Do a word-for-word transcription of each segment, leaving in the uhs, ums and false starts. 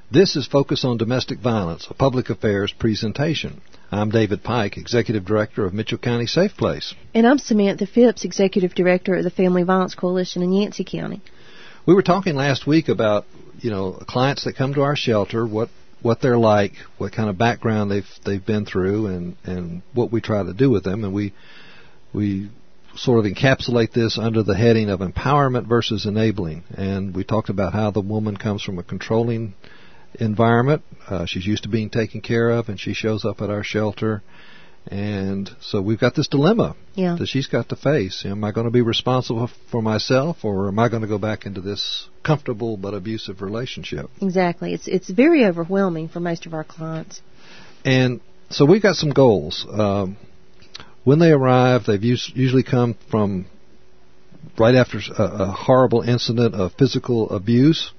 This is Focus on Domestic Violence, a public affairs presentation. I'm David Pike, Executive Director of Mitchell County Safe Place. And I'm Samantha Phipps, Executive Director of the Family Violence Coalition in Yancey County. We were talking last week about, you know, clients that come to our shelter, what what they're like, what kind of background they've they've been through, and, and what we try to do with them. And we we sort of encapsulate this under the heading of empowerment versus enabling. And we talked about how the woman comes from a controlling environment. Uh, she's used to being taken care of, and she shows up at our shelter. And so we've got this dilemma yeah. that she's got to face. Am I going to be responsible for myself, or am I going to go back into this comfortable but abusive relationship? Exactly. It's it's very overwhelming for most of our clients. And so we've got some goals. Um, when they arrive, they've us- usually come from right after a, a horrible incident of physical abuse.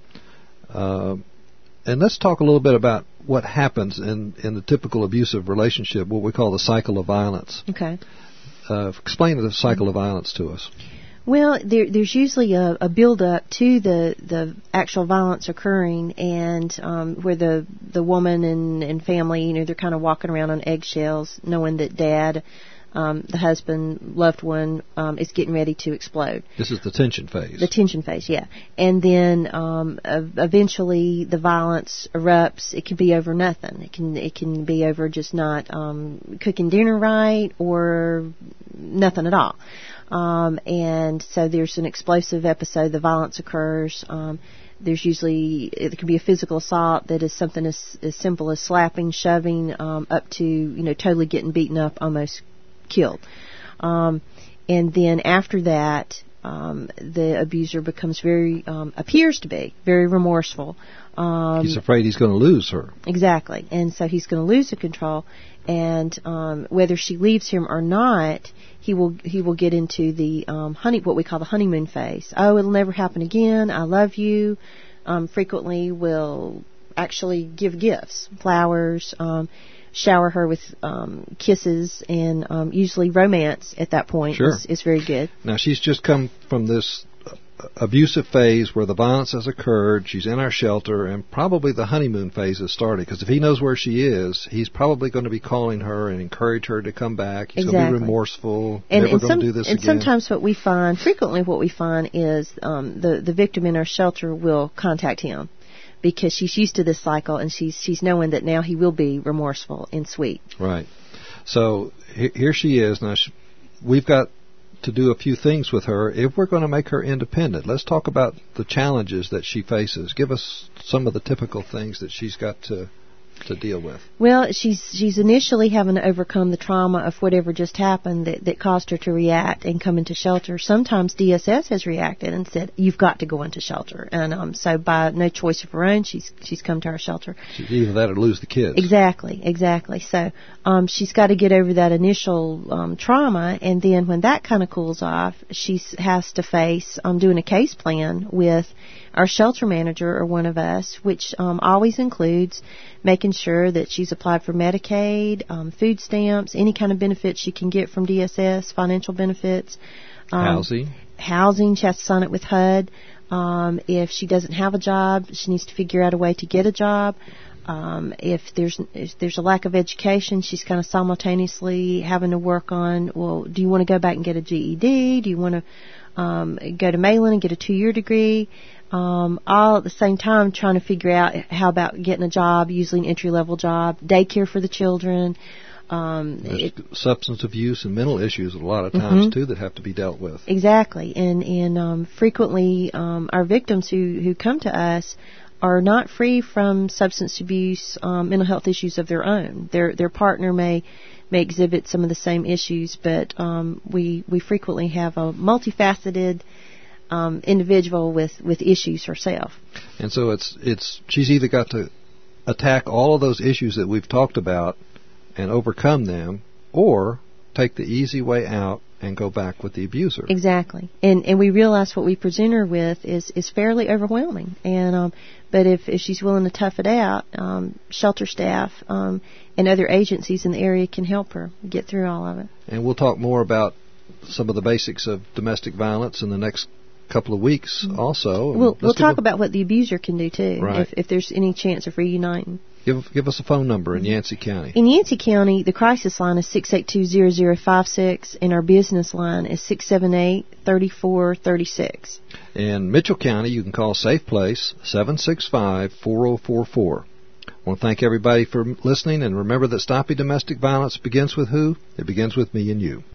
Uh, and let's talk a little bit about what happens in, in the typical abusive relationship, what we call the cycle of violence. Okay. Uh, explain the cycle of violence to us. Well, there, there's usually a, a build-up to the, the actual violence occurring, and um, where the the woman and, and family, you know, they're kind of walking around on eggshells, knowing that dad, um, the husband, loved one, um, is getting ready to explode. This is the tension phase. The tension phase, yeah. And then um, eventually the violence erupts. It can be over nothing. It can it can be over just not um, cooking dinner right, or nothing at all. Um, and so there's an explosive episode. The violence occurs. Um, there's usually, it can be a physical assault that is something as, as simple as slapping, shoving, um, up to, you know, totally getting beaten up, almost killed. Um, and then after that, um, the abuser becomes very, um, appears to be very remorseful. Um, he's afraid he's going to lose her. Exactly. And so he's going to lose the control. And um, whether she leaves him or not, he will he will get into the um, honey what we call the honeymoon phase. Oh, it'll never happen again. I love you. Um, frequently will actually give gifts, flowers, um, shower her with um, kisses, and um, usually romance at that point sure. is, is very good. Now, she's just come from this abusive phase where the violence has occurred. She's in our shelter, and probably the honeymoon phase has started, because if he knows where she is, he's probably going to be calling her and encourage her to come back. He's exactly. going to be remorseful, and, never and going some, to do this and again. And sometimes what we find, frequently what we find is um, the, the victim in our shelter will contact him, because she's used to this cycle, and she's she's knowing that now he will be remorseful and sweet. Right. So he, here she is. Now, she, we've got to do a few things with her if we're going to make her independent. Let's talk about the challenges that she faces. Give us some of the typical things that she's got to to deal with. Well, she's she's initially having to overcome the trauma of whatever just happened that, that caused her to react and come into shelter. Sometimes D S S has reacted and said, "You've got to go into shelter." And um, so by no choice of her own, she's she's come to our shelter. She's either that or lose the kids. Exactly, exactly. So um, she's got to get over that initial um, trauma, and then when that kind of cools off, she has to face um, doing a case plan with our shelter manager or one of us, which um, always includes making sure that she's applied for Medicaid, um, food stamps, any kind of benefits she can get from D S S, financial benefits. Um, housing. Housing, she has to sign it with H U D. Um, if she doesn't have a job, she needs to figure out a way to get a job. Um, if there's if there's a lack of education, she's kind of simultaneously having to work on, well, do you want to go back and get a G E D? Do you want to um, go to Malin and get a two-year degree? Um, all at the same time trying to figure out how about getting a job, usually an entry-level job, daycare for the children. Um, There's it, substance abuse and mental issues a lot of times, mm-hmm. too, that have to be dealt with. Exactly. And, and um, frequently um, our victims who, who come to us are not free from substance abuse, um, mental health issues of their own. Their their partner may may exhibit some of the same issues, but um, we, we frequently have a multifaceted Um, individual with, with issues herself. And so it's it's she's either got to attack all of those issues that we've talked about and overcome them, or take the easy way out and go back with the abuser. Exactly. And and we realize what we present her with is, is fairly overwhelming. And um, but if, if she's willing to tough it out, um, shelter staff um, and other agencies in the area can help her get through all of it. And we'll talk more about some of the basics of domestic violence in the next couple of weeks also. We'll, we'll talk a, about what the abuser can do, too, right. if, if there's any chance of reuniting. Give, give us a phone number in Yancey County. In Yancey County, the crisis line is six eight two, zero zero five six, and our business line is six seven eight, three four three six. In Mitchell County, you can call Safe Place, seven six five, four zero four four. I want to thank everybody for listening, and remember that stopping domestic violence begins with who? It begins with me and you.